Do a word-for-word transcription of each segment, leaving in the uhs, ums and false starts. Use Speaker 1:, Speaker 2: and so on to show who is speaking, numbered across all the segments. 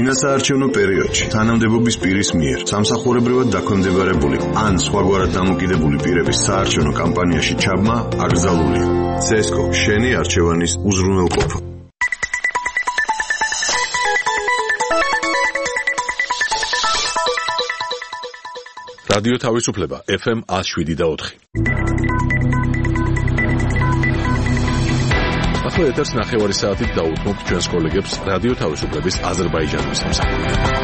Speaker 1: წინასაარჩევნო პერიოდში თანამდებობის პირის მიერ სამსახურებრივად დაქვემდებარებული ან სხვაგვარად დამოკიდებული პირების საარჩევნო კამპანიაში ჩაბმა აკრძალულია. ცესკო, შენი არჩევანის უზრუნველყოფა.
Speaker 2: რადიო თავისუფლება ეფ ემ ნული შვიდი და ოთხი. ახლა ეთერს ნახევარი საათით დაუთმობთ ჩვენს კოლეგებს რადიო თავისუფლების აზერბაიჯანის სამსახურიდან.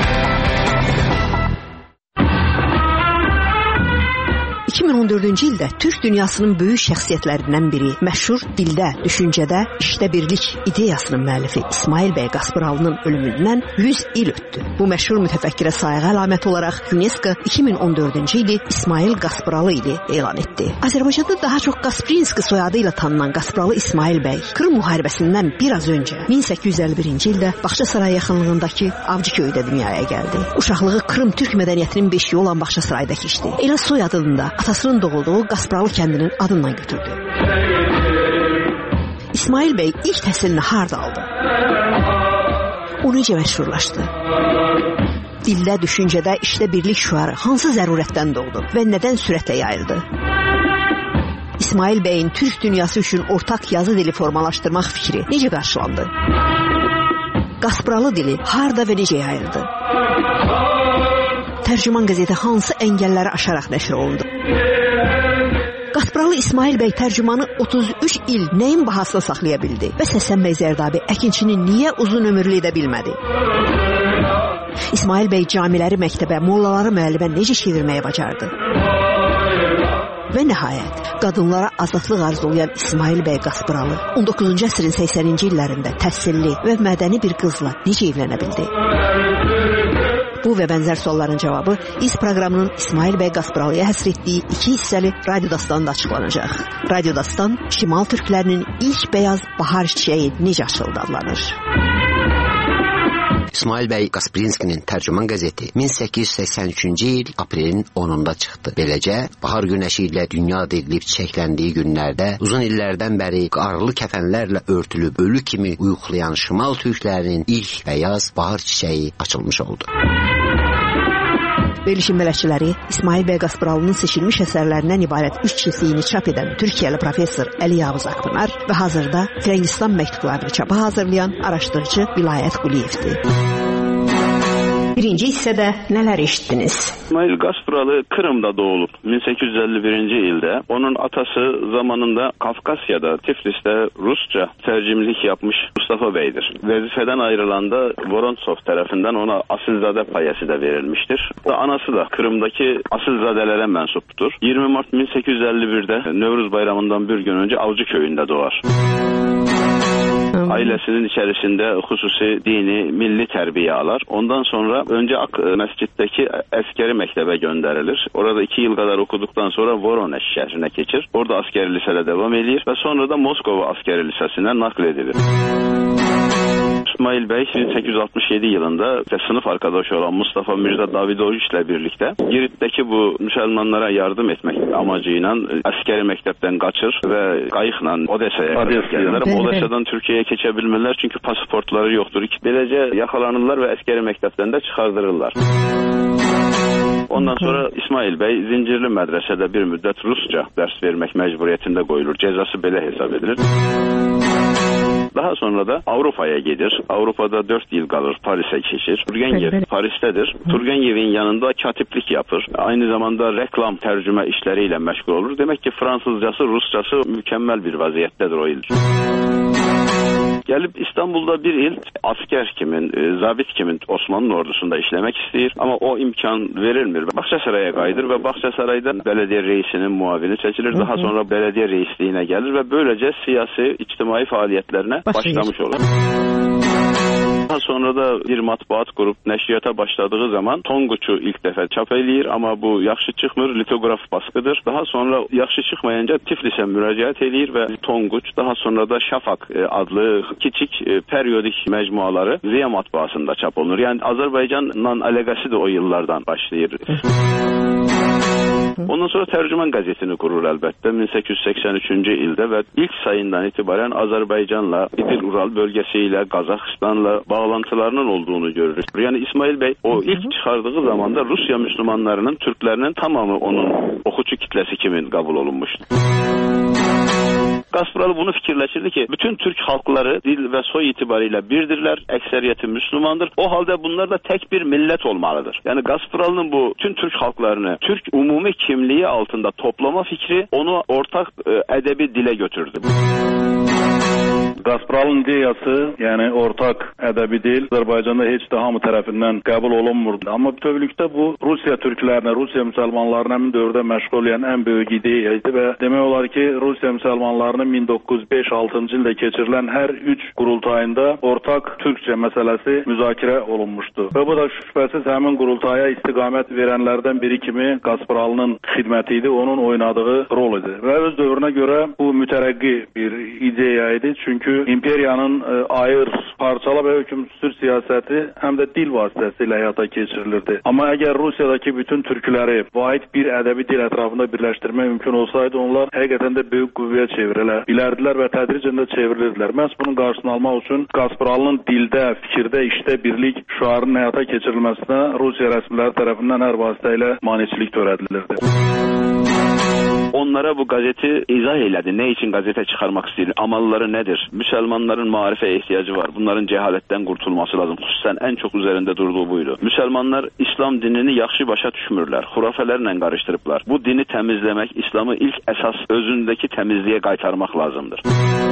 Speaker 3: iki min on dördüncü ildə Türk dünyasının böyük şəxsiyyətlərindən biri, məşhur dildə, düşüncədə, işdə birlik ideyasının müəllifi İsmail bəy Qaspıralının ölümündən yüz il ötdü. Bu məşhur mütəfəkkirə sayğı əlamət olaraq UNESCO iki min on dördüncü ili İsmail Qaspıralı ili elan etdi. Azərbaycanda daha çox Qasprinski soyadı ilə tanınan Qaspıralı İsmail bəy Krım müharibəsindən biraz öncə min səkkiz yüz əlli birinci ildə Bağçasaray yaxınlığındakı Avcıköydə dünyaya gəldi. Uşaqlığı Krım Türk mədəniyyətinin beşiyi olan Bağçasarayda keçdi. Elə soyadını da atasının doğulduğu Qaspıralı kəndinin adından götürdü. İsmail bəy ilk təhsilini harda aldı? O necə məşhurlaşdı? Dildə, düşüncədə, işdə birlik şüarı hansı zərurətdən doğdu və nədən sürətlə yayıldı? İsmail bəyin Türk dünyası üçün ortaq yazı dili formalaşdırmaq fikri necə qarşılandı? Qaspıralı dili harda və necə yayıldı? Tərcüman qəzeti hansı əngəlləri aşaraq nəşr olundu? Qaspıralı İsmail bəy tərcümanı otuz üç il nəyin bahasına saxlaya bildi? Və Səsən bəy Zərdabi əkinçini niyə uzun ömürlü edə bilmədi? İsmail bəy camiləri məktəbə, mollaları müəllimə necə çevirməyə bacardı? Və nəhayət, qadınlara azadlıq arzulayan İsmail bəy Qaspıralı on doqquzuncu əsrin səksəninci illərində təhsilli və mədəni bir qızla necə evlənə bildi? Bu və bənzər sualların cavabı İz proqramının İsmail bəy Qaspıralıya həsr etdiyi iki hissəli Radio Dastan'da açıqlanacaq. Radio Dastan, Şimal Türklərinin ilk bəyaz bahar çiçəyi necə açıldı adlanır.
Speaker 4: İsmail bəy Qasprinskinin tərcüman qəzeti min səkkiz yüz səksən üçüncü il aprelin onunda çıxdı. Beləcə, bahar günəşi ilə dünya deqilib çiçəkləndiyi günlərdə uzun illərdən bəri qarlı kəfənlərlə örtülüb ölü kimi uyuqlayan Şimal Türklərinin ilk bəyaz bahar çiçəyi açılmış oldu.
Speaker 3: Verilişin bələdçiləri İsmail bəy Qaspıralının seçilmiş əsərlərindən ibarət üç cildliyini çap edən Türkiyəli professor Əli Yavuz Akpınar və hazırda Firəngistan məktublarını çapa hazırlayan araşdırıcı Vilayət Quliyevdir. Birinci hissədə nələr eşitdiniz?
Speaker 5: İsmail Qaspıralı Kırım'da doğulub min səkkiz yüz əlli birinci ildə. Onun atası zamanında Kafkasya'da, Tiflis'te Rusça tərcümlik yapmış Mustafa Bey'dir. Vəzifədən ayrılanda Vorontsov tərəfindən ona asilzadə payəsi də verilmişdir. Anası da Kırım'daki asilzadelərə mənsubdur. iyirmi mart min səkkiz yüz əlli birdə Nevruz bayramından bir gün önce Avcıköyündə doğar. Ailesinin içerisinde hususi dini, milli terbiye alır. Ondan sonra önce Ak Mescid'deki askeri mektebe gönderilir. Orada iki yıl kadar okuduktan sonra Voronezh şehrine geçir. Orada askeri lisede devam edilir ve sonra da Moskova askeri lisesine nakledilir. İsmail Bey bin səkkiz yüz altmış yedi yılında sınıf arkadaşı olan Mustafa Mirza Davidoviç ile birlikte Girit'teki bu Müslümanlara yardım etmek amacıyla askeri mektepten kaçır ve kayıkla Odessa'ya gelirler. Odessa'dan Türkiye'ye geçebilmeler çünkü pasaportları yoktur. Böylece yakalanırlar ve askeri mektepten de çıkardırırlar. Ondan sonra İsmail Bey Zincirli Medrese'de bir müddet Rusça ders vermek mecburiyetinde koyulur. Cezası böyle hesap edilir. Daha sonra da Avrupa'ya gelir. Avrupa'da dört yıl kalır. Paris'e geçir. Turgenev Paris'tedir. Turgenev'in yanında katiplik yapır. Aynı zamanda reklam tercüme işleriyle meşgul olur. Demek ki Fransızcası, Rusçası mükemmel bir vaziyettedir o yıl. Gelip İstanbul'da bir yıl asker kimin, e, zabit kimin Osmanlı ordusunda işlemek ister ama o imkan verilmir. Bağçasaray'a kaydır ve Bağçasaray'da belediye reisinin muavini seçilir. Hı hı. Daha sonra belediye reisliğine gelir ve böylece siyasi, içtimai faaliyetlerine Başlayır. başlamış olur. Daha sonra da bir matbuat kurup nəşriyyata başladığı zaman Tonguç'u ilk defa çap eləyir ama bu yaxşı çıxmır, litograf baskıdır. Daha sonra yaxşı çıxmayınca Tiflis'e müracaat eləyir ve Tonguç, daha sonra da Şafak adlı kiçik periodik mecmuaları Ziya matbaasında çap olunur. Yani Azərbaycanla əlaqəsi de o yıllardan başlayır. Ondan sonra Tərcüman qəzetini qurur əlbəttə min səkkiz yüz səksən üçüncü ildə və ilk sayından etibarən Azərbaycanla, İdil-Ural bölgəsi ilə, Qazaxıstanla bağlantılarının olduğunu görürük. Yəni İsmail bəy o ilk çıxardığı zamanda Rusiya müsəlmanlarının, türklərinin tamamı onun oxucu kitləsi kimi qəbul olunmuşdu. Qasparalı bunu fikirləşirdi ki, bütün türk xalqları dil və soy itibarilə birdirlər, əksəriyyəti müsəlmandır. O halda bunlar da tək bir millət olmalıdır. Yəni Qasparalı'nın bu bütün türk xalqlarını türk ümumi kimliyi altında toplama fikri onu ortaq ə, ədəbi dilə götürdü.
Speaker 6: Qasparalı'nın ideyası, yəni ortaq ədəbi dil Azərbaycanda heç də hamı tərəfindən qəbul olunmurdu. Amma bütövlükdə bu Rusiya türklərinə, Rusiya müsəlmanlarına həmin dövrdə məşğul olan ən böyük ideya idi və demək olar ki, Rusiya müsəlmanlarının min doqquz yüz beş altıncı ildə keçirilən hər üç qurultayında ortaq türkçə məsələsi müzakirə olunmuşdu. Və bu da şübhəsiz həmin qurultaya istiqamət verənlərdən biri kimi Qasparalı'nın xidməti idi, onun oynadığı rol idi. Və öz dövrünə görə bu mütərəqqi bir ideya idi. Çünki imperiyanın ə, ayır, parçala və hökm sür siyasəti həm də dil vasitəsilə həyata keçirilirdi. Amma əgər Rusiyadakı bütün türkləri vahid bir ədəbi dil ətrafında birləşdirmək mümkün olsaydı, onlar həqiqətən də böyük qüvvəyə çevrilə bilərdilər və tədricən də çevrilirdilər. Məhz bunun qarşısını almaq üçün Qasparalı'nın dildə, fikirdə, işdə birlik şüarının həyata keçirilməsinə Rusiya rəsmiləri tərəfindən hər vasitə ilə maneçilik törədilirdi.
Speaker 5: Onlara bu qəzeti izah elədi. Nə üçün qəzetə çıxarmaq istəyir? Amalları nədir? Müsəlmanların maarifə ehtiyacı var. Bunların cəhalətdən qurtulması lazım. Xüsusən ən çox üzərində durduğu buydu. Müsəlmanlar İslam dinini yaxşı başa düşmürlər. Xurafələrlə qarışdırıblar. Bu dini təmizləmək, İslamı ilk əsas özündəki təmizliyə qaytarmaq lazımdır.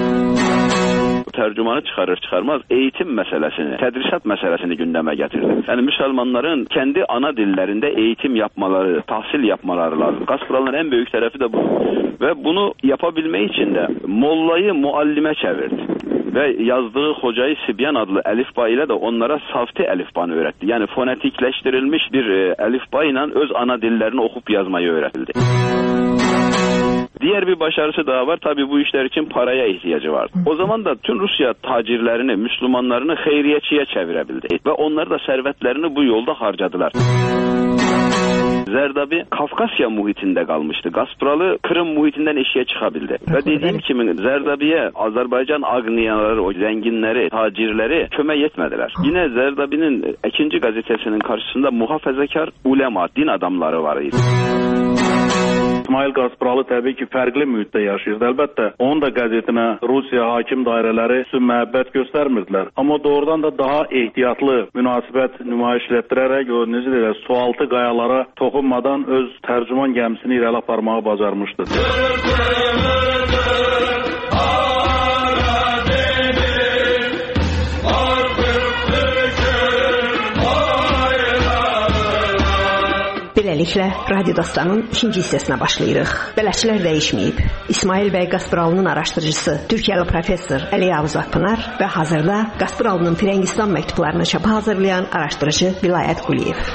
Speaker 5: Tərcümanı çıxarır çıxarmaz eğitim məsələsini, tədrisat məsələsini gündəmə gətirdi. Yəni müsəlmanların kəndi ana dillərində eğitim yapmaları, təhsil yapmaları lazım. Qasparalı'nın ən böyük tərəfi də bu. Və bunu yapa bilmək üçün də mollayı muallimə çevirdi. Və yazdığı Xocayı Sibyan adlı əlifba ilə də onlara safti əlifbanı öyrətdi. Yəni fonetikləşdirilmiş bir əlifba ilə öz ana dillerini oxub yazmayı öyrətildi. Diğer bir başarısı daha var. Tabii bu işler için paraya ihtiyacı vardı. O zaman da tüm Rusya tacirlerini, Müslümanlarını xeyriyyəçiyə çevirebildi. Ve onlar da servetlerini bu yolda harcadılar. Zərdabi Kafkasya muhitində qalmışdı. Qasparalı Kırım muhitindən eşiyə çıxabildi. Və dediyim kimi Zərdabiyə Azərbaycan ağniyaları, o zənginləri, tacirləri kömək etmədilər. Yine Zərdabinin ikinci gazetesinin karşısında muhafazakar ulema, din adamları var idi.
Speaker 6: İsmail Qasparalı təbii ki, fərqli mühitdə yaşayırdı. Əlbəttə, onun da qəzetinə Rusiya hakim dairələri üstün məhəbbət göstərmirdilər. Amma doğrudan da daha ehtiyatlı münasibət nümayiş etdirərək, o necə deyirlər, sualtı qayalara toxunmadan öz tərcüman gəmisini irəli aparmağı bacarmışdı.
Speaker 3: Beləliklə, Radio Dastanın ikinci hissəsinə başlayırıq. Bələdçilər dəyişməyib. İsmail bəy Qasparalı'nın araşdırıcısı, Türkiyəli professor Əli Yavuz Akpınar və hazırda Qasparalı'nın Firəngistan məktublarını çapa hazırlayan araşdırıcı Vilayət Quliyev.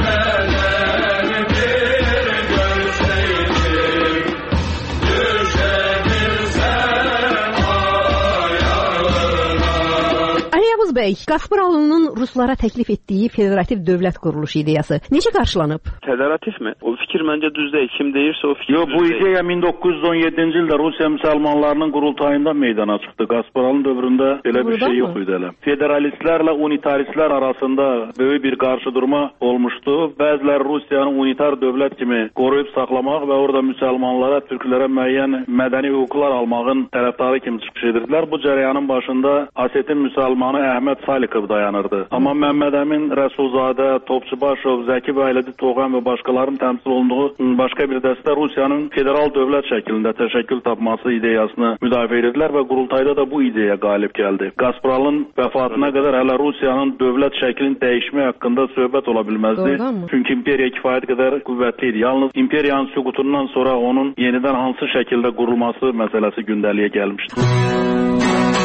Speaker 3: Bəy, Qasparalı'nın Ruslara təklif etdiyi federativ dövlət quruluşu ideyası necə qarşılanıb?
Speaker 5: Federativ mi? O fikir məncə düz deyil. Kim deyirsə o fikir
Speaker 6: Yo,
Speaker 5: düz
Speaker 6: bu
Speaker 5: deyil.
Speaker 6: ideya min doqquz yüz on yeddinci ildə Rusiya müsəlmanlarının qurultayında meydana çıxdı. Qasparalı'nın dövründə belə bir şey yox idi elə. Federalistlərlə unitaristlər arasında böyük bir qarşıdurma olmuşdu. Bəziləri Rusiyanın unitar dövlət kimi qoruyub saxlamaq və orada müsəlmanlara, türklərə müəyyən mədəni hüquqlar almağın tərəfdarı kimi çıxış edirdilər. Bu cərəyanın başında Asetin müsəlmanı Əhməd Salikov dayanırdı. Amma Məmməd Əmin, Rəsulzadə, Topçubaşov, Zəki Bəylədi Toğan və başqalarının təmsil olunduğu başqa bir dəstə Rusiyanın federal dövlət şəklində təşəkkül tapması ideyasını müdafiə edirdilər və qurultayda da bu ideya qalib gəldi. Qasparalı'nın vəfatına qədər hələ Rusiyanın dövlət şəklini dəyişmək haqqında söhbət ola bilməzdi. Çünki imperiya kifayət qədər qüvvətli idi. Yalnız imperiyanın süqutundan sonra onun yenidən hansı şəkildə qurulması məsələsi gündəliyə gəlmişdi.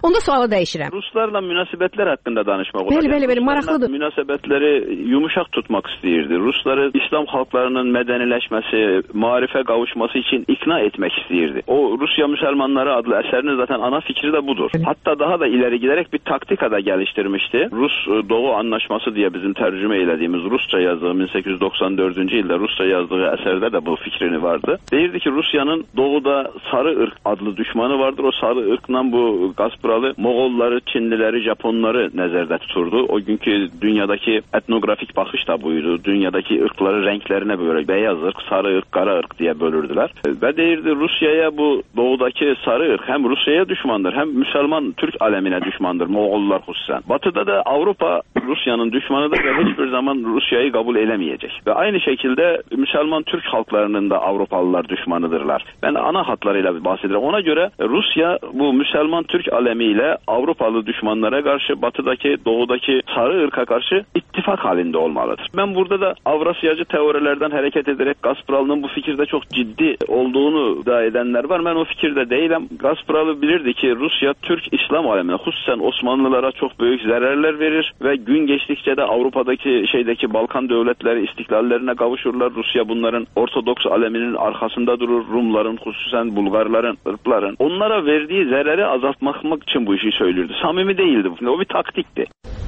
Speaker 3: Onda sualı dəyişirəm.
Speaker 5: Ruslarla münasibətlər haqqında danışmaq olar.
Speaker 3: Bəli, bəli, bəli, maraqlıdır.
Speaker 5: Münasibətləri yumuşaq tutmaq istəyirdi. Rusları İslam xalqlarının mədəniləşməsi, maarifə qavuşması üçün ikna etmək istəyirdi. O Rusiya müsəlmanları adlı əsərinin zaten ana fikri də budur. Hatta daha da ileri giderek bir taktika da geliştirmişti. Rus Doğu Anlaşması diye bizim tercüme eylediğimiz Rusça yazdığı bin sekiz yüz doksan dördüncü yılda Rusça yazdığı eserde de bu fikrini vardı. Deyirdi ki Rusya'nın doğuda sarı ırk adlı düşmanı vardır. O sarı ırkla bu Gazpralı Moğolları, Çinlileri, Japonları nəzərdə tuturdu. O günkü dünyadaki etnografik bakış da buydu. Dünyadaki ırkları renklerine böyle beyaz ırk, sarı ırk, kara ırk diye bölürdüler. Ve deyirdi Rusya'ya bu doğudaki sarı ırk hem Rusya'ya düşmandır hem Müslüman Türk alemine düşmandır. Moğollar hususen. Batıda da Avrupa Rusya'nın düşmanıdır ve hiçbir zaman Rusya'yı kabul edemeyecek. Ve aynı şekilde Müslüman Türk halklarının da Avrupalılar düşmanıdırlar. Ben ana hatlarıyla bahsediyorum. Ona göre Rusya bu Müslüman Türk alemiyle Avrupalı düşmanlara karşı batıdaki doğudaki sarı ırka karşı ittifak halinde olmalıdır. Ben burada da Avrasyacı teorilerden hareket ederek Gazpralı'nın bu fikirde çok ciddi olduğunu iddia edenler var. Ben o fikirde değilim. Gazpralı bilirdi ki Rusya Türk İslam alemine hususen Osmanlılara çok büyük zararlar verir ve gün geçtikçe de Avrupa'daki şeydeki Balkan devletleri istiklallerine kavuşurlar. Rusya bunların Ortodoks aleminin arkasında durur. Rumların hususen Bulgarların, Irkların. Onlara verdiği zararı azaltmak için bu işi söylüyordu. Samimi değildi. O bir taktikti.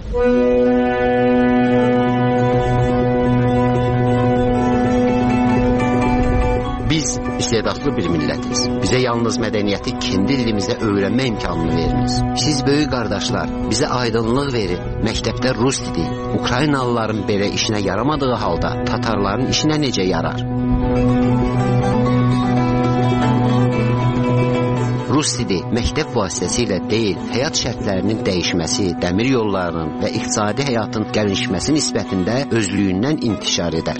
Speaker 4: Biz istedadlı bir milletiz. Bize yalnız medeniyeti kendi dilimizde öğrenme imkanını veriniz. Siz böyük kardeşler bize aydınlık verin. Mektepte Rus dili, Ukraynalıların belə işine yaramadığı halda Tatarların işine nece yarar? Rus dili məktəb vasitəsilə deyil, həyat şərtlərinin dəyişməsi, dəmir yollarının və iqtisadi həyatın gəlişməsi nisbətində özlüyündən intişar edər.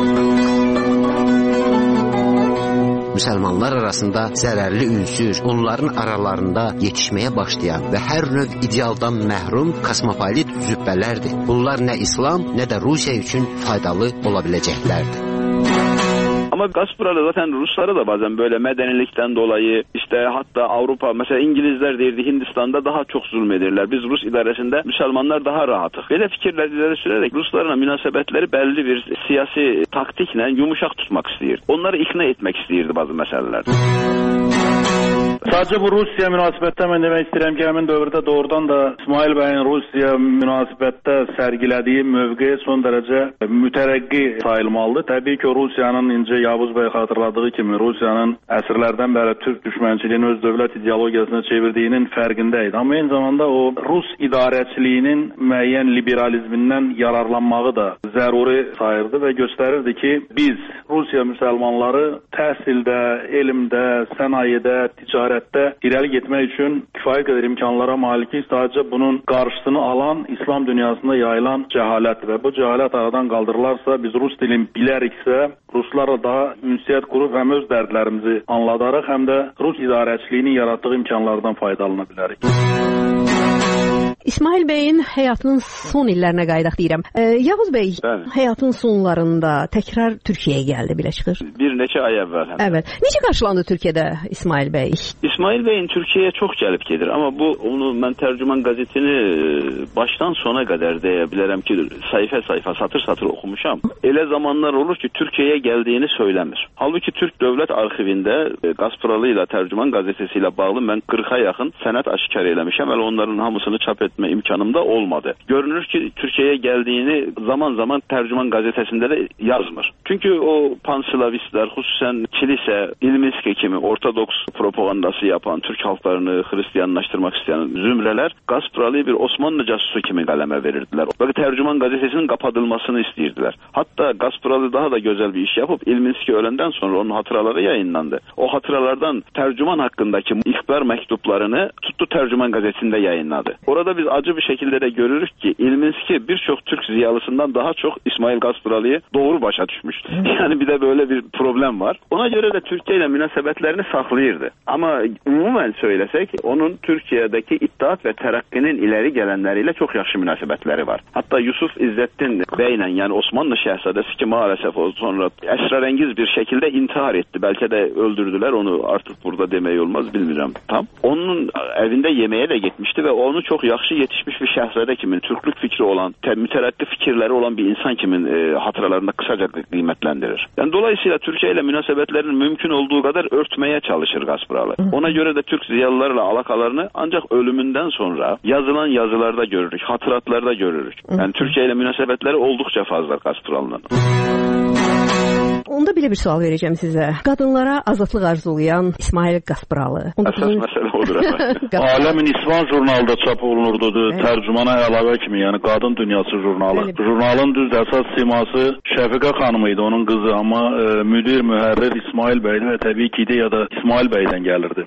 Speaker 4: Müsəlmanlar arasında zərərli ünsür, onların aralarında yetişməyə başlayan və hər növ idealdan məhrum kosmopolit zübbələrdir. Bunlar nə İslam, nə də Rusiya üçün faydalı ola biləcəklərdir.
Speaker 5: Ama Gazpralı zaten Rusları da bazen böyle medenilikten dolayı işte hatta Avrupa mesela İngilizler değildi Hindistan'da daha çok zulmedirler. Biz Rus idaresinde Müslümanlar daha rahatız. Böyle fikirler ileri sürerek Ruslarla münasebetleri belli bir siyasi taktikle yumuşak tutmak istiyor. Onları ikna etmek istiyordu bazı meselelerde.
Speaker 6: Sadece bu Rusya münasibətdə mən demək istəyirəm ki, həmin dövrdə doğrudan da İsmail bəyin Rusiya münasibətdə sərgilədiyi mövqe son dərəcə mütərəqqi sayılmalıdır. Təbii ki, Rusiyanın incə Yavuz bəy xatırladığı kimi Rusiyanın əsrlərdən bəri Türk düşmənçiliyini öz dövlət ideologiyasına çevirdiyinin fərqindəydi. Amma eyni zamanda o Rus idarəçiliyinin müəyyən liberalizmindən yararlanmağı da zəruri sayırdı və göstərirdi ki, biz Rusiya müsəlmanları təhsildə, elmdə, sənayedə, ticarətdə irəli getmək üçün kifayət qədər imkanlara malikik. Sadəcə bunun qarşısını alan İslam dünyasında yayılan cəhalətdir və bu cəhalət aradan qaldırılarsa, biz Rus dilini biləriksə, Ruslarla daha ünsiyyət qurub həm öz dərdlərimizi anladarıq, həm də Rus idarəçiliyinin yaratdığı imkanlardan faydalana bilərik.
Speaker 3: İsmail bəyin həyatının son illərinə qayıdaq deyirəm. E, Yavuz bəy
Speaker 5: Bəli.
Speaker 3: həyatının sonlarında təkrar Türkiyəyə gəldi, belə çıxır.
Speaker 5: Bir neçə ay əvvəl.
Speaker 3: Evet. Necə qarşılandı Türkiyədə İsmail bəy?
Speaker 5: İsmail Bey'in Türkiye'ye çok gelip gelir ama bu onu ben Tercüman gazetini baştan sona kadar diyebilirim ki sayfa sayfa satır satır okumuşam. Ele zamanlar olur ki Türkiye'ye geldiğini söylemir. Halbuki Türk Devlet Arşivinde Gazpralı ile Tercüman gazetesiyle bağlı ben kırka yakın senet aşikar eylemişim. Hele onların hamısını çap etme imkanım da olmadı. Görünür ki Türkiye'ye geldiğini zaman zaman Tercüman gazetesinde de yazmır. Çünkü o panslavistler hususen kilise, İlminski kimi Ortodoks propagandası yapan Türk halklarını Hristiyanlaştırmak isteyen zümreler Gazpralı'yı bir Osmanlı casusu kimi kaleme verirdiler. Bakın Tercüman gazetesinin kapatılmasını isteyirdiler. Hatta Gazpralı daha da güzel bir iş yapıp İlminski ölenden sonra onun hatıraları yayınlandı. O hatıralardan Tercüman hakkındaki ihbar mektuplarını tuttu Tercüman gazetesinde yayınladı. Orada biz acı bir şekilde de görürük ki İlminski birçok Türk ziyalısından daha çok İsmail Gaspıralı'yı doğru başa düşmüş. Yani bir de böyle bir problem var. Ona göre de Türkiye ile münasebetlerini saklayırdı. Ama umumen söylesek onun Türkiye'deki İttihat ve Terakki'nin ileri gelenleriyle çok yaxşı münasebetleri var. Hatta Yusuf İzzettin Bey'le, yani Osmanlı Şehzadesi ki maalesef o sonra esrarengiz bir şekilde intihar etti. Belki de öldürdüler onu, artık burada demeyi olmaz, bilmiyorum tam. Onun evinde yemeğe de gitmişti ve onu çok yaxşı yetişmiş bir şehzade kimin, Türklük fikri olan, mütereddit fikirleri olan bir insan kimin e, hatıralarında kısaca kıymetlendirir. Yani dolayısıyla Türkiye ile münasebetlerin mümkün olduğu kadar örtmeye çalışır Gaspıralı. Ona göre de Türk ziyalılarla alakalarını ancak ölümünden sonra yazılan yazılarda görürük, hatıratlarda görürük. Yani Türkiye ile münasebetleri oldukça fazla Gaspıralı'nın.
Speaker 3: Onda belə bir sual verəcəm sizə. Qadınlara azadlıq arzulayan İsmail Gaspıralı.
Speaker 5: Əsas məsələ odur efendim.
Speaker 6: Aləmin İsvan jurnalda çap olunurdu. Evet. Tərcümana əlavə kimi, yəni Qadın Dünyası jurnalı. Evet. Jurnalın düz əsas siması Şəfiqə xanım idi, onun qızı, amma e, müdir, mühərrir İsmail bəydi və təbii ki ideya da İsmail bəydən gəlirdi.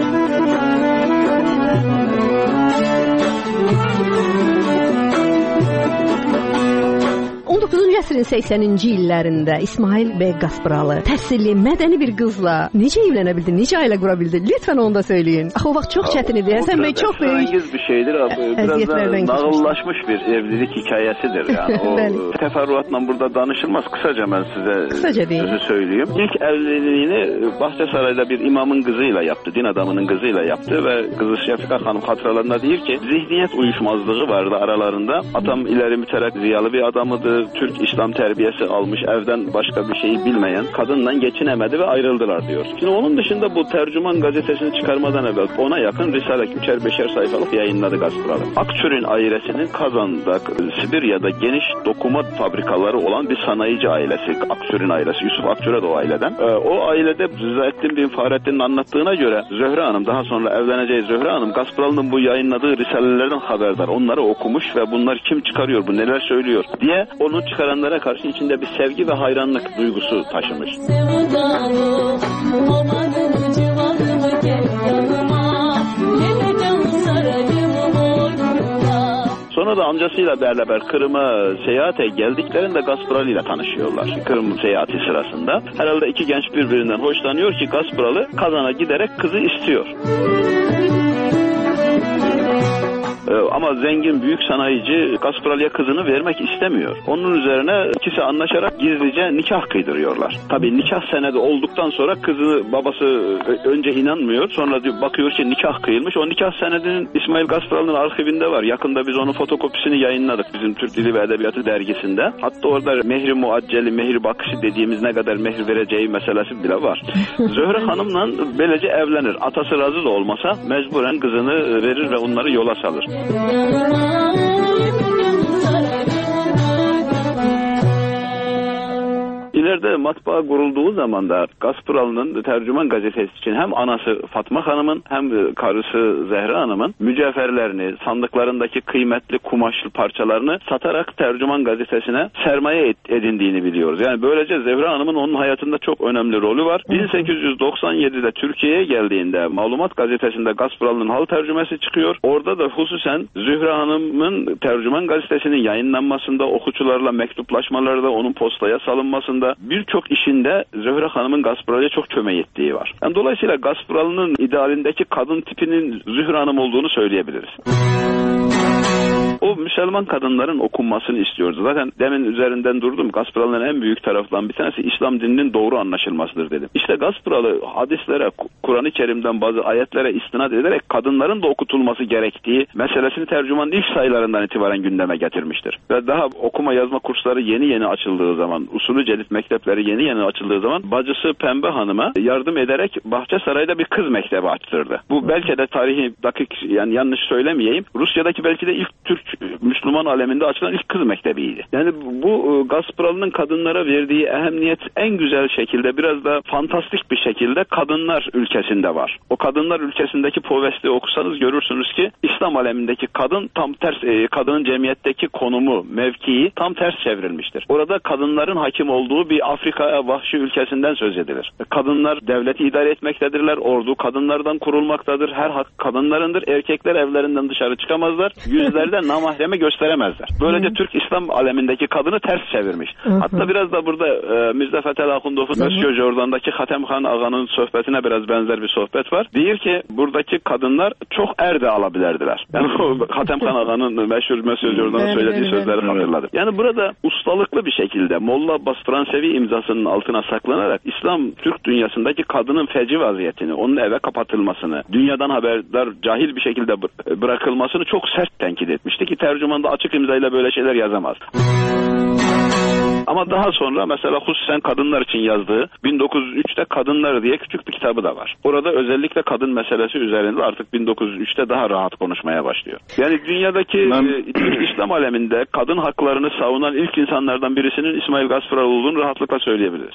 Speaker 3: on doqquzuncu əsrin səksəninci illərində İsmail bəy Gaspıralı təhsilli, mədəni bir qızla necə evlənə bildi, necə ailə qura bildi? Lütfən onu da söyləyin. Axı o vaxt çox çətin idi. Həsən bəy çox böyük
Speaker 5: bir şeydir abi. Biraz da nağıllaşmış bir evlilik hikayəsidir yani. O təfərrüatla burada danışılmaz. Kısaca mən sizə Kısaca sözü söyleyeyim. İlk evliliğini Bahçesaray'da bir imamın kızıyla yaptı. Din adamının kızıyla yaptı ve kızı Şefika Hanım hatıralarında deyir ki zihniyet uyuşmazlığı vardı aralarında. Atam ileri müterek ziyalı bir adamıdır. Türk İslam terbiyesi almış, evden başka bir şeyi bilmeyen, kadınla geçinemedi ve ayrıldılar diyor. Şimdi onun dışında bu Tercüman gazetesini çıkarmadan evvel ona yakın Risale üçer beşer sayfalık yayınladı Gaspıralı. Akçur'un ailesinin Kazan'da, Sibirya'da geniş dokuma fabrikaları olan bir sanayici ailesi. Akçur'un ailesi, Yusuf Akçur'a da o aileden. Ee, o ailede Rızaettin bin Fahrettin'in anlattığına göre Zöhre Hanım, daha sonra evleneceği Zöhre Hanım, Gaspıralı'nın bu yayınladığı risalelerden haberdar. Onları okumuş ve bunlar kim çıkarıyor, bu neler söylüyor diye onu çıkaranlara karşı içinde bir sevgi ve hayranlık duygusu taşımış. Sonra da amcasıyla beraber Kırım'a seyahate geldiklerinde Gaspıralı ile tanışıyorlar. Kırım seyahati sırasında. Herhalde iki genç birbirinden hoşlanıyor ki Gaspıralı Kazan'a giderek kızı istiyor. Ama zengin büyük sanayici Gaspıralı'ya kızını vermek istemiyor. Onun üzerine ikisi anlaşarak gizlice nikah kıydırıyorlar. Tabii nikah senedi olduktan sonra kızı babası önce inanmıyor. Sonra bakıyor ki nikah kıyılmış. O nikah senedinin İsmail Gaspıralı'nın arşivinde var. Yakında biz onun fotokopisini yayınladık bizim Türk Dili ve Edebiyatı dergisinde. Hatta orada mehri muacceli, mehri bakışı dediğimiz ne kadar mehir vereceği meselesi bile var. Zöhre Hanım'la böylece evlenir. Atası razı da olmasa mecburen kızını verir ve onları yola salır. İleride matbaa kurulduğu zaman da Gaspıralı'nın Tercüman gazetesi için hem anası Fatma Hanım'ın hem karısı Zehra Hanım'ın mücevherlerini, sandıklarındaki kıymetli kumaşlı parçalarını satarak Tercüman gazetesine sermaye edindiğini biliyoruz. Yani böylece Zehra Hanım'ın onun hayatında çok önemli rolü var. bin sekiz yüz doksan yedide Türkiye'ye geldiğinde Malumat gazetesinde Gaspıralı'nın hal tercümesi çıkıyor. Orada da hususen Zühre Hanım'ın Tercüman gazetesinin yayınlanmasında, okuçularla mektuplaşmalarda, onun postaya salınmasında birçok işinde Zöhre Hanım'ın Gaspıralı'ya çok kömek ettiği var. Yani dolayısıyla Gaspıralı'nın idealindeki kadın tipinin Zühre Hanım olduğunu söyleyebiliriz. O Müslüman kadınların okunmasını istiyordu. Zaten demin üzerinden durdum. Gaspıralı'nın en büyük tarafından bir tanesi İslam dininin doğru anlaşılmasıdır dedim. İşte Gaspıralı hadislere, Kur'an-ı Kerim'den bazı ayetlere istinad ederek kadınların da okutulması gerektiği meselesini Tercüman'ın ilk sayılarından itibaren gündeme getirmiştir. Ve daha okuma yazma kursları yeni yeni açıldığı zaman, usulü cedid mektepleri yeni yeni açıldığı zaman bacısı Pembe Hanım'a yardım ederek Bahçesaray'da bir kız mektebi açtırdı. Bu belki de tarihi dakik, yani yanlış söylemeyeyim, Rusya'daki belki de ilk Türk Türk Müslüman aleminde açılan ilk kız mektebiydi. Yani bu Gasparalının kadınlara verdiği ehemmiyet en güzel şekilde, biraz da fantastik bir şekilde kadınlar ülkesinde var. O kadınlar ülkesindeki povesti okusanız görürsünüz ki İslam alemindeki kadın tam ters, kadının cemiyetteki konumu, mevkii tam ters çevrilmiştir. Orada kadınların hakim olduğu bir Afrika vahşi ülkesinden söz edilir. Kadınlar devleti idare etmektedirler, ordu kadınlardan kurulmaktadır, her hak kadınlarındır, erkekler evlerinden dışarı çıkamazlar, yüzlerde namahreme gösteremezler. Böylece Türk İslam alemindeki kadını ters çevirmiş. Hatta biraz da burada e, Mirza Fethel Ahundov'un Mösyö Jordan'daki Hatemxan Ağa'nın sohbetine biraz benzer bir sohbet var. Diyor ki buradaki kadınlar çok er de alabilirdiler. Yani o Hatemxan Ağa'nın meşhur Mösyö Jordan'ın söylediği sözleri hatırladım. Yani burada ustalıklı bir şekilde Molla Abbas Fransevi imzasının altına saklanarak İslam Türk dünyasındaki kadının feci vaziyetini, onun eve kapatılmasını, dünyadan haberdar cahil bir şekilde bırakılmasını çok sert tenkit etmişti ki tercümanda açık imzayla böyle şeyler yazamaz. Ama daha sonra mesela hususen kadınlar için yazdığı bin dokuz yüz üçte Kadınlar diye küçük bir kitabı da var. Orada özellikle kadın meselesi üzerinde artık bin dokuz yüz üçte daha rahat konuşmaya başlıyor. Yani dünyadaki e, İslam aleminde kadın haklarını savunan ilk insanlardan birisinin İsmail Gasparal olduğunu rahatlıkla söyleyebiliriz.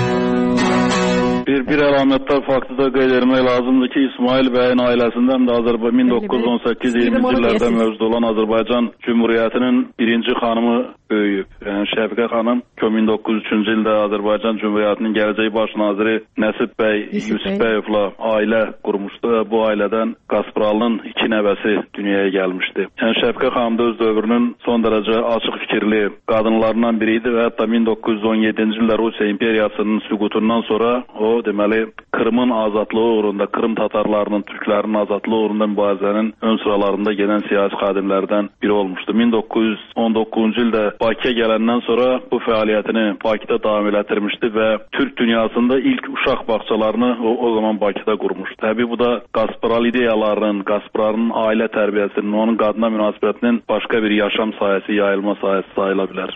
Speaker 6: Bir, bir alametler farklı da qeyd etmək lazımdır ki, İsmail Bey'in ailəsindən də Azərbaycan bin dokuz yüz on səkkiz iyirminci illərdə mövcud olan Azərbaycan Cumhuriyyətinin birinci xanımı böyüyüb. Yəni Şəfiqə xanım bin dokuz yüz üçüncü ildə Azərbaycan Cumhuriyyətinin gələcək baş naziri Nəsib bəy Yusifbəyevlə ailə qurmuşdu və bu ailədən Gasparalının iki nəvəsi dünyaya gəlmişdi. Yəni Şəfiqə xanım da öz dövrünün son dərəcə açıq fikirli qadınlarından biri idi və hətta bin dokuz yüz on yeddinci ildə Rusiya imperiyasının süqutundan sonra o deməli Kırımın azadlığı uğrunda, Kırım Tatarlarının, Türklərin azadlığı uğrunda mübarizənin ön sıralarında gedən siyasi xadimlərdən biri olmuşdu. bin dokuz yüz on doqquzuncu ildə Bakıya gələndən sonra bu fəaliyyətini Bakıda davam elətdirmişdi və Türk dünyasında ilk uşaq bağçalarını o, o zaman Bakıda qurmuşdu. Təbii bu da Gasparal ideyalarının, Gasparalın ailə tərbiyəsinin, onun qadına münasibətinin başqa bir yaşam sayəsi, yayılma sayəsi sayıla bilər.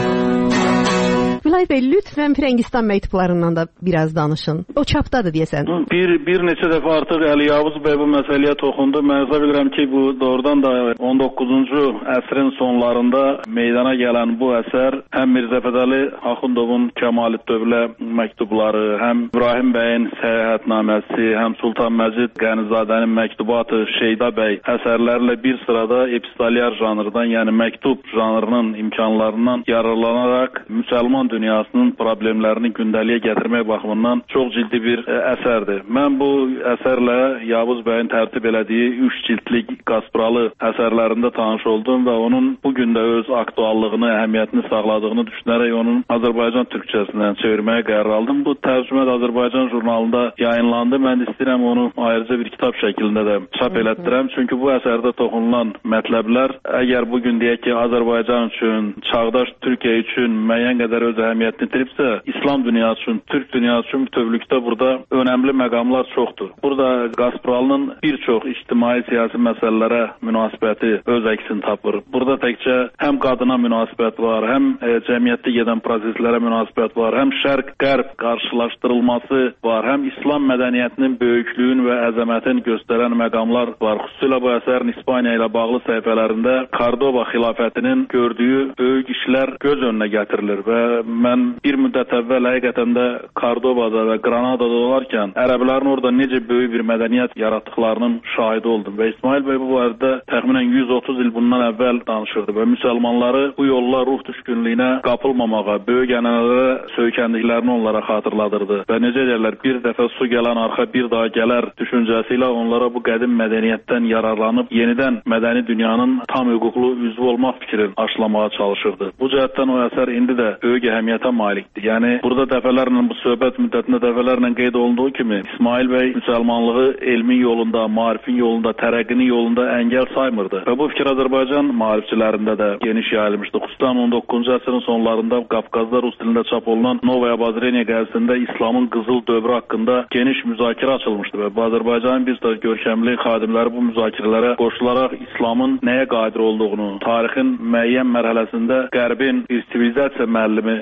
Speaker 3: Vilayət bəy, lütfən Firəngistan məktublarından da biraz danışın. O çapdadır deyəsən.
Speaker 6: Bir, bir neçə dəfə artıq Əli Yavuz bəy bu məsələyə toxundu. Mən hesab edirəm ki, bu doğrudan da on doqquzuncu əsrin sonlarında meydana gələn bu əsər həm Mirzə Fətəli Axundovun Kəmalı Dövlə məktubları, həm İbrahim bəyin səyahətnaməsi, həm Sultan Məcid Qənizadənin məktubatı, Şeyda bəy əsərlərlə bir sırada epistolyar janrdan, yəni məktub janrının imkanlarından yararlanaraq müsəlman dünyasının problemlərini gündəliyə gətirmək baxımından çox ciddi bir əsərdir. Mən bu əsərlə Yavuz bəyin tərtib elədiyi üç cildlik Gasparalı əsərlərində tanış oldum və onun bugün də öz aktuallığını, əhəmiyyətini sağladığını düşünərək onun Azərbaycan türkçəsindən çevirməyə qərar aldım. Bu tərcümə də Azərbaycan jurnalında yayınlandı. Mən istəyirəm onu ayrıca bir kitab şəklində də çap elətdirəm. Çünki bu əsərdə toxunulan mətləblər əgər bugün deyək ki, Azərbaycan üçün, çağdaş Türkiyə üçün müəyyən qədər öz əhəmiyyətini itiribsə, İslam dünyası üçün, Türk dünyası üçün bütövlükdə burada önəmli məqamlar çoxdur. Burada Gasparalının bir çox ictimai siyasi məsələlərə münasibəti öz əksini tapır. Burada təkcə həm qadına münasibət var, həm e, cəmiyyətdə gedən proseslərə münasibət var, həm şərq-qərb qarşılaşdırılması var, həm İslam mədəniyyətinin böyüklüyün və əzəmətin göstərən məqamlar var. Xüsusilə bu əsərin İspaniya ilə bağlı səhifələrində Kordoba xilafətinin gördüyü böyük işlər göz önünə gətirilir və mən bir müddət əvvəl həqiqətən də Kordobada və Granadada olarkən ərəblərin orada necə böyük bir mədəniyyət yaratdıqlarının şahidi oldum və İsmail bəy bu barədə təxminən yüz otuz il bundan əvvəl danışırdı və müsəlmanları bu yolla ruh düşkünlüyünə qapılmamağa, böyük ənənələrə söykəndiklərini onlara xatırladırdı və necə deyirlər, bir dəfə su gələn arxa bir daha gələr düşüncəsi ilə onlara bu qədim mədəniyyətdən yararlanıb yenidən mədəni dünyanın tam hüquqlu üzvü olmaq fikrini aşılamağa çalışırdı. Bu cəhətdən o əsər indi də böyük əhəmiyyətə malikdir. Yəni burada dəfələrlə bu söhbət müddətində dəfələrlə qeyd olunduğu kimi İsmail bəy müsəlmanlığı elmin yolunda, maarifin yolunda, tərəqqinin yolunda əngəl saymırdı. Və bu fikir Azərbaycan maarifçilərində də geniş yayılmışdı. Xüsusən on doqquzuncu əsrin sonlarında Qafqazda rus dilində çap olunan Novaya Bazreniya qəzetində İslamın qızıl dövrü haqqında geniş müzakirə açılmışdı və Azərbaycanın bir sıra görkəmli xadimləri bu müzakirələrə qoşularaq İslamın nəyə qadir olduğunu, tarixin müəyyən mərhələsində Qərbin bir sivilizasiya müəllimi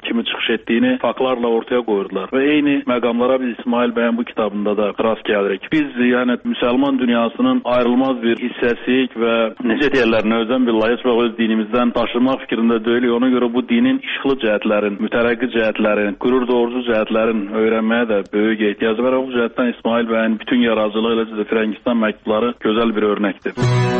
Speaker 6: kimi çıxış etdiyini faktlarla ortaya qoyurdular. Və eyni məqamlara biz İsmail bəyin bu kitabında da rast gəlirik. Biz yəni müsəlman dünyasının ayrılmaz bir hissəsiyik və necə deyirlər, növzən billayız və öz dinimizdən daşınmaq fikrində deyilik. Ona görə bu dinin işıqlı cəhətlərin, mütərəqqi cəhətlərin, qürur doğurucu cəhətlərin öyrənməyə də böyük ehtiyac var. Bu cəhətdən İsmail bəyin bütün yaradıcılığı ilə sizə Firəngistan məktubları gözəl bir örnəkdir.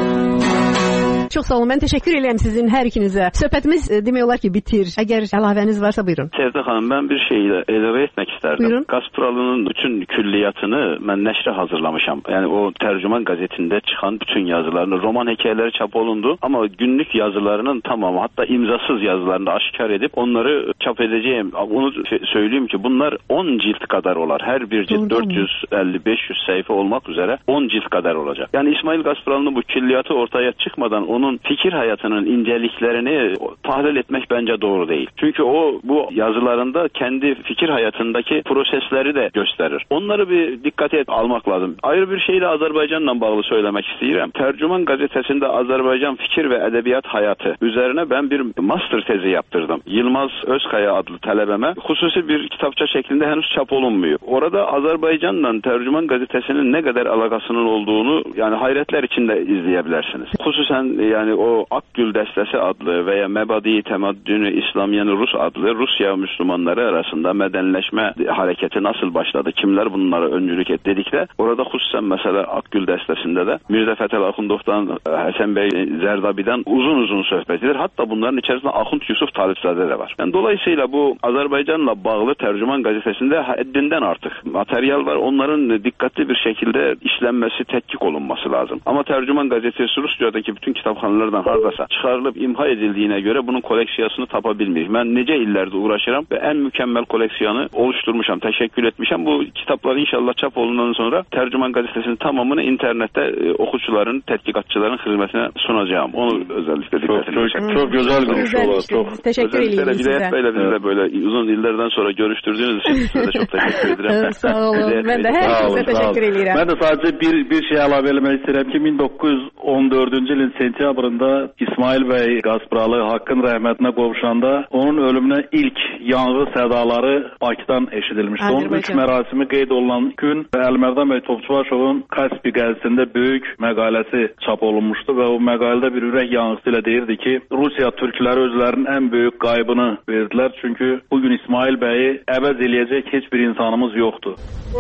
Speaker 3: Çox sağ olun. Mən təşəkkür edirəm sizin hər ikinizə. Söhbətimiz demək olar ki bitir. Əgər əlavəniz varsa buyurun.
Speaker 5: Sevda xanım, mən bir şeyi də əlavə etmək istərdim.
Speaker 3: Buyurun.
Speaker 5: Qaspralının bütün külliyatını mən nəşrə hazırlamışam. Yəni o Tərcüman qəzetində çıxan bütün yazılarını, roman hekayələri çap olundu, amma günlük yazılarının tamamı, hatta imzasız yazılarını da aşkar edib onları çap edəcəyim. Onu söyleyeyim ki bunlar on cilt kadar olar. Her bir cilt dörd yüz əlli beş yüz səhifə olmak üzere on cilt kadar olacak. Yani İsmail Qaspralının bu külliyatı ortaya çıkmadan onun fikir hayatının inceliklerini tahlil etmek bence doğru değil. Çünkü o bu yazılarında kendi fikir hayatındaki prosesleri de gösterir. Onları bir dikkate almak lazım. Ayrı bir şeyle Azerbaycan'la bağlı söylemek istiyorum. Tercüman gazetesinde Azerbaycan fikir ve edebiyat hayatı üzerine ben bir master tezi yaptırdım. Yılmaz Özkaya adlı talebeme hususi bir kitapça şeklinde henüz çap olunmuyor. Orada Azerbaycan'la Tercüman gazetesinin ne kadar alakasının olduğunu yani hayretler içinde izleyebilirsiniz. Hususen yani o Akgül Destesi adlı veya Mebadi Temaddünü İslamiyen Rus adlı Rusya Müslümanları arasında medenleşme hareketi nasıl başladı? Kimler bunlara öncülük etti dedikte orada hususen mesela Akgül Destesi'nde de Mirza Fethel Ahundov'dan Hasan Bey Zerdabi'den uzun uzun sohbet edilir. Hatta bunların içerisinde Ahund Yusuf Talipzade de var. Yani dolayısıyla bu Azerbaycan'la bağlı Tercüman gazetesinde haddinden artık materyal var. Onların dikkatli bir şekilde işlenmesi, tetkik olunması lazım. Ama Tercüman gazetesi Rusya'daki bütün kitapxanalardan hardasa çıkarılıp imha edildiğine göre bunun koleksiyasını tapabilmiyor. Ben nece illerde uğraşıram ve en mükemmel koleksiyonu oluşturmuşam, teşekkür etmişim. Bu kitaplar inşallah çap olundan sonra Tercüman gazetesinin tamamını internette e, okucuların, tetkikatçıların hizmetine sunacağım. Onu özellikle dikkat edeceğim.
Speaker 6: Çok, çok güzel bir iş olur. Çok.
Speaker 3: Teşekkür ederim size.
Speaker 5: Özellikle Bey'le bizle böyle uzun yıllardan sonra görüştürdüğünüz için size de çok teşekkür ederim.
Speaker 3: Sağ olun. Ben de herkese teşekkür ederim.
Speaker 6: Ben de sadece bir, bir şey əlavə eləmək istəyirəm ki bin doqquz yüz on dördüncü ilin sentyabrında İsmail Bəy Qaspralı haqqın rəhmətinə qovuşanda onun ölümünə ilk yanğı sədaları Bakıdan eşidilmişdi. Onun ilk mərasimi qeyd olunan gün Əlimərdan bəy Topçubaşovun Kaspi qəzetində böyük məqaləsi çap olunmuşdu və o məqalədə bir ürək yanğısı ilə deyirdi ki, Rusiya türkləri özlərinin ən böyük qaybını verdilər. Çünki bugün İsmail Bəyi əvəz eləyəcək heç bir insanımız yoxdur.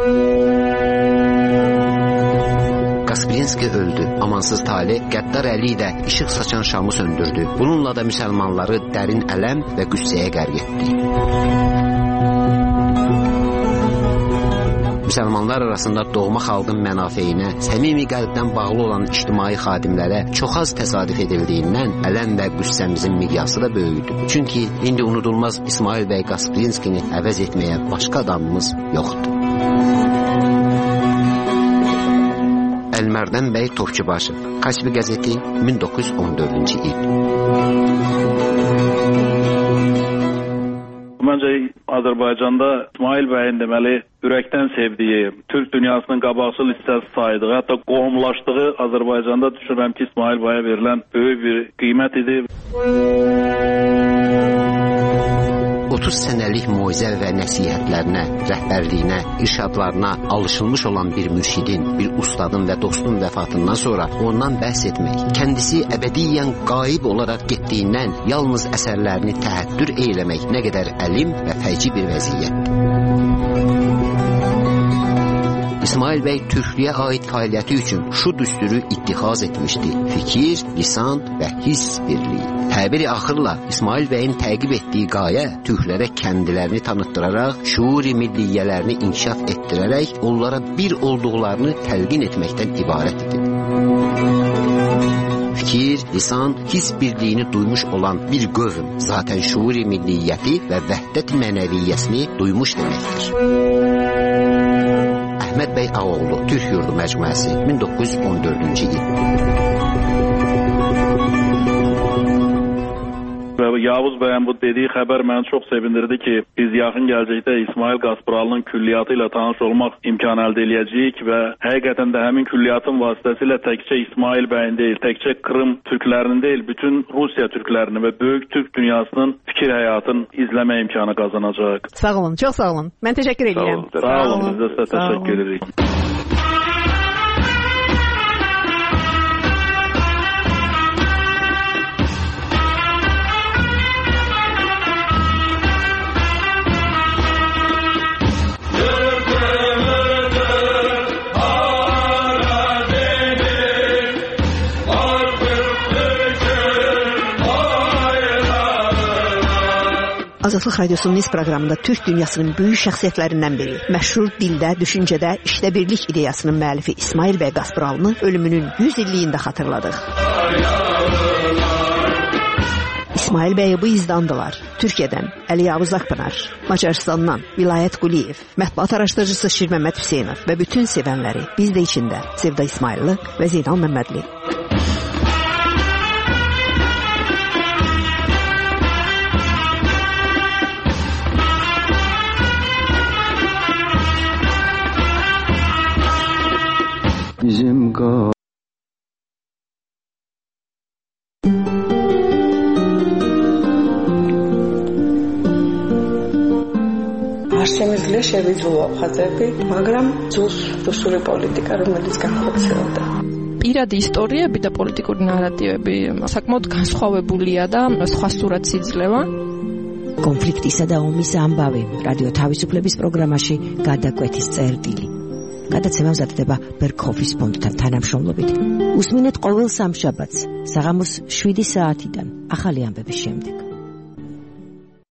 Speaker 4: Kasprinski öldü. Amansız tali qəddar əli ilə işıq saçan şamı söndürdü. Bununla da müsəlmanları dərin ələm və qüssəyə qərq etdi. Müsəlmanlar arasında doğma xalqın mənafeyinə, səmimi qəlbdən bağlı olan ictimai xadimlərə çox az təsadüf edildiyindən ələm və qüssəmizin miqyası da böyüdü. Çünki indi unudulmaz İsmail bəy Kasprinskini əvəz etməyə başqa adamımız yoxdur. Əlimərdan bəy Topçubaşov, Kaspi qəzeti bin doqquz yüz on dördüncü il.
Speaker 6: Məncə Azərbaycanda İsmail bəyin deməli ürəkdən sevdiyi, Türk dünyasının qabaqcıl hissəsi saydığı, hətta qohumlaşdığı Azərbaycanda düşünürəm ki, İsmail bəyə verilən böyük bir qiymət idi.
Speaker 4: otuz sənəlik moizə və nəsihətlərinə, rəhbərliyinə, irşadlarına alışılmış olan bir mürşidin, bir ustadın və dostun vəfatından sonra ondan bəhs etmək, kəndisi əbədiyyən qaib olaraq getdiyindən yalnız əsərlərini təhəttür eyləmək nə qədər əlim və fəci bir vəziyyətdir. İsmail bəy Türklüyə aid fəaliyyəti üçün şu düsturu ittixaz etmişdi: fikir, lisan və hiss birliyi. Təbiri axırla İsmail bəyin təqib etdiyi qayə türklərə kendilərini tanıttıraraq, şuuri milliyyələrini inkişaf etdirərək, onlara bir olduqlarını təlqin etməkdən ibarət idi. Fikir, lisan, hiss birliyini duymuş olan bir qövm zaten şuuri milliyyəti və vəhdət mənəviyyəsini duymuş deməkdir. Əhməd bəy Ağoğlu, Türk Yurdu Məcmuəsi, bin doqquz yüz on dördüncü il.
Speaker 6: Yavuz bəyin bu dediyi xəbər məni çox sevindirdi ki, biz yaxın gələcəkdə İsmail Qaspralının külliyatı ilə tanış olmaq imkanı əldə eləyəcəyik və həqiqətən də həmin külliyatın vasitəsilə təkcə İsmail bəyin deyil, təkcə Krım türklərinin deyil, bütün Rusiya türklərinin və böyük Türk dünyasının fikir fikir həyatını izləmə imkanı qazanacaq.
Speaker 3: Sağ olun, çox sağ olun. Mən təşəkkür edirəm.
Speaker 6: Sağ olun, biz də sizə təşəkkür edirik.
Speaker 3: Azadlıq Radiosunun Niz proqramında Türk dünyasının böyük şəxsiyyətlərindən biri, məşhur dildə, düşüncədə, işdə birlik ideyasının müəllifi İsmail bəy Qaspıralının ölümünün yüz illiyində xatırladıq. İsmail bəyi bu izdandılar. Türkiyədən Əli Yavuz Akpınar, Macarıstandan Vilayət Quliyev, mətbuat araşdırıcısı Şir Məmməd Hüseynov və bütün sevənləri, biz də içində Sevda İsmaillı və Zeynal Məmmədli.
Speaker 7: Bizim qal არ შემიძლია შევიძულო აფხაზები, მაგრამ ძულს რუსული პოლიტიკა, რომელიც განხორციელდა.
Speaker 8: პირადი ისტორიები და პოლიტიკური ნარატივები საკმაოდ განსხვავებულია და სხვა სურათს იძლევა.
Speaker 9: კონფლიქტისა და ომის ამბავი რადიო თავისუფლების პროგრამაში გადაკვეთის წერტილი. გადაცემა მზადდება ბერქოფის ფონდთან თანამშრომლობით. უსმინეთ ყოველ სამშაბათს საღამოს შვიდი საათიდან ახალი ამბების შემდეგ.